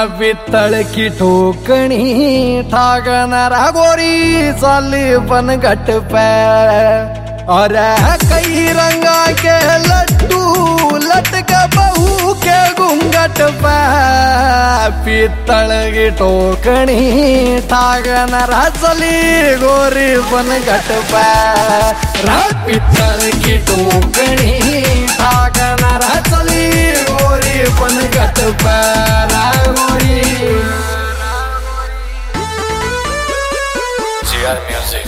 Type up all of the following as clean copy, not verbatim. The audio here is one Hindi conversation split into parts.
पित्तळ की ठोकणी ठाकणारा गोरी चाली पण घट पे और कई रंगा के लड्डू लटक बहू के घूंघट पे पित्तळ की ठोकणी ठाकणारा चली गोरी पण घट पे पित्तळ की ठोकणी ठाकणारा चली गोरी पण घट पे गोरी GR Music.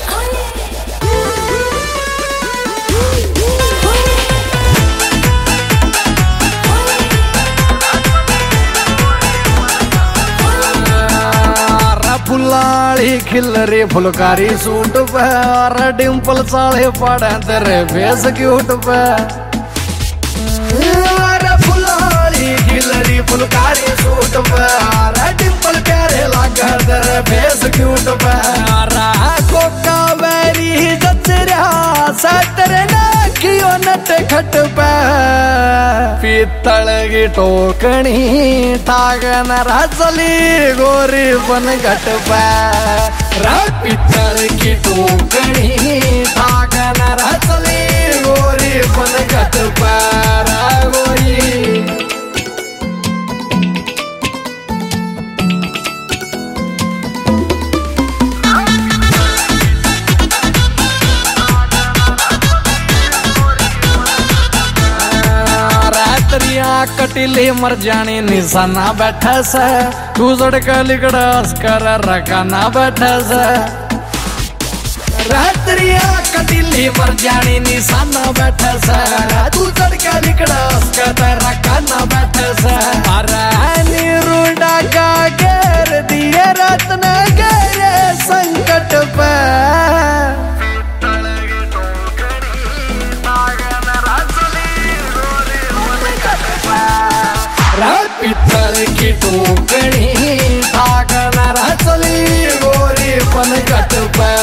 फुलाड़ी खिलरी फुलकारी सूट पे और डिम्पल साले पड़े तेरे फेस क्यूट पे फुलाड़ी खिलरी फुलकारी सूट पे और डिम्पल प्यारे लगे तेरे फेस क्यूट पे कोका वेरी जचरा सतरे नाखियो नट खट पे पित्तळ की ठोकणी ठाकणारा चली गोरी पण घट पे पित्तळ की ठोकणी ठाकणारा चली गोरी पण घट पे गोरी कटिली मर जानी निशाना बैठा से तू सड़का लिकड़ास कर रखाना बैठा से रात्रिया कटिली मर जानी निशाना बैठा से तू सड़का लिकड़ास कर रखाना बैठा से अरे रूडा का घेर दिए रत्न घेरे संकट पे पित्तळ की ठोकणी ठाकणारा चली गोरी पण घट पे